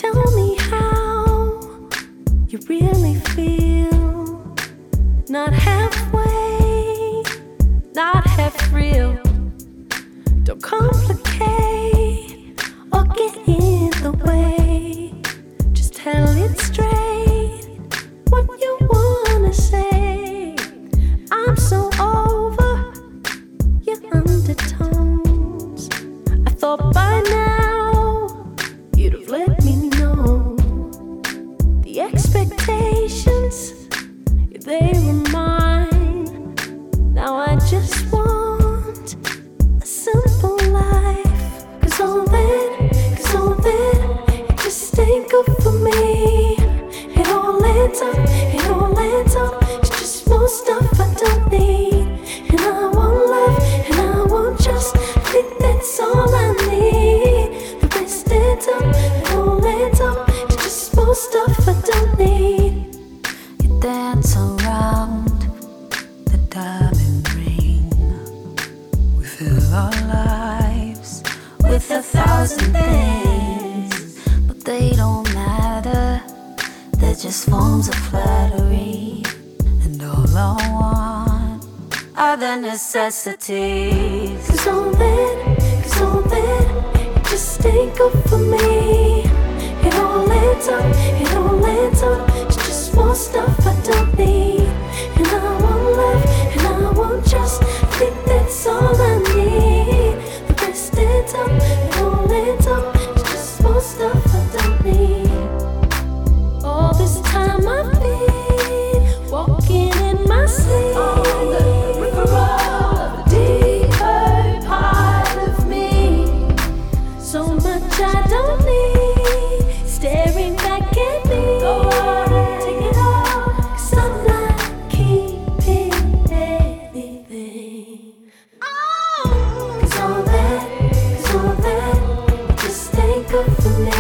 Tell me how you really feel. Not halfway, not half real. Don't complicate or get in the way. Just tell it straight what you wanna say. I'm so over your undertones. I thought by now you'd have let me know. The expectations, they were mine. Now I just want a simple life. Cause all that, it just ain't good for me. It all adds up, it's just more stuff I don't need. And I want love, and I want trust, I think that's all I need. The rest adds up, it all adds up, it's just more stuff I don't need. You dance around the diamond ring. We fill our lives with 1,000 things, but they don't matter. They're just forms of flattery. And all I want are the necessities. Cause all that, it just ain't good for me. It all adds up, it's just more stuff I don't need. And I want love, and I want trust, I think that's all I need. The rest adds up, it all adds up, it's just more stuff I don't need. All this time I've been walking in my sleep on the river of a deeper part of me. So much I don't need, staring back at me. Go on, take it all, cause I'm not keeping anything. Oh, cause all that, it just ain't good for me.